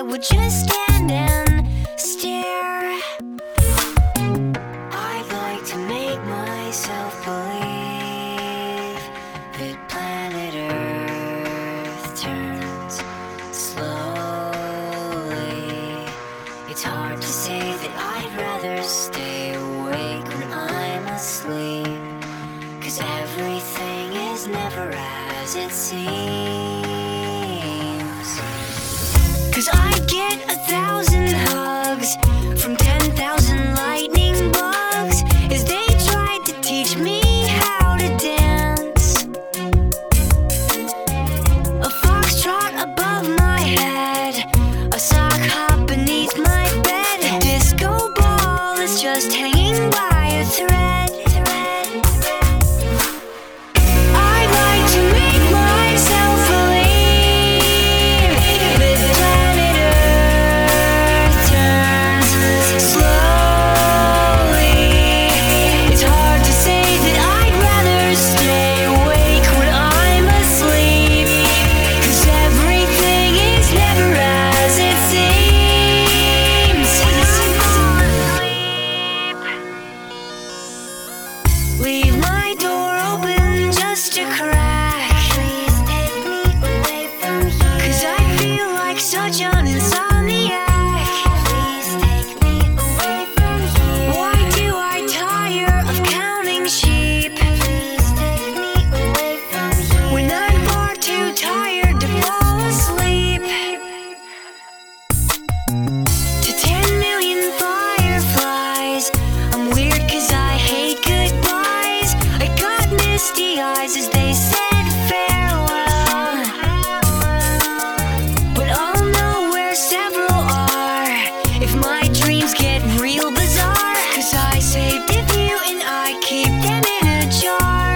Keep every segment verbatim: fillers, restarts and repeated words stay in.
would just stand and stare. I'd like to make myself believe that planet Earth turns slowly. It's hard to say that I'd rather stay awake when I'm asleep, 'cause everything is never as it seems. 'Cause I get a thousand hugs from ten thousand lightning bugs as they tried to teach me how to dance. A foxtrot above my head, a sock hop beneath my bed, a disco ball is just hanging by a thread. I'd like to make myself believe that planet Earth turns slowly. It's hard to say that I'd rather stay awake when I'm asleep, 'cause everything is never as it seems. Leave my door open just a crack. Please take me away from here, 'cause I feel like such an insomniac. Please take me away from here. Why do I tire of counting sheep? Please take me away from here, when I'm far too tired to fall asleep. To ten million fireflies, I'm weird 'cause I hate goodbyes. I got misty eyes as they said farewell, but I'll know where several are if my dreams get real bizarre, 'cause I saved a few and I keep them in a jar.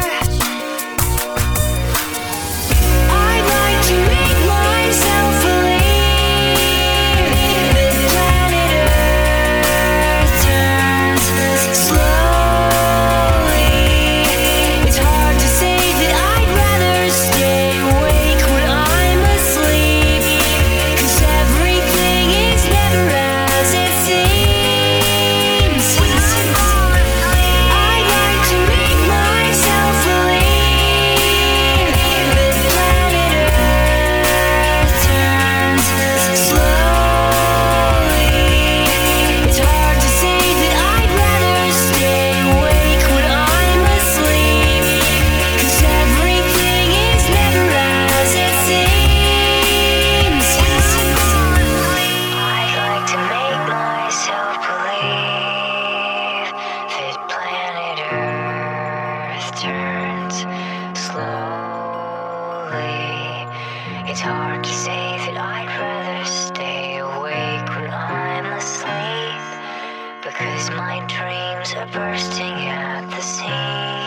I'd like to make myself believe that planet Earth turns slowly. It's hard to say that I'd rather stay awake when I'm asleep, 'cause everything is never as it seems. I'd like to make myself believe that planet Earth turns slowly. It's hard to say that I'd rather stay awake when I'm asleep, 'cause everything is never as it seems. I'd like to make myself believe that planet Earth turns slowly. It's hard to say that I'd rather stay awake when I'm asleep, because my dreams are bursting at the seams.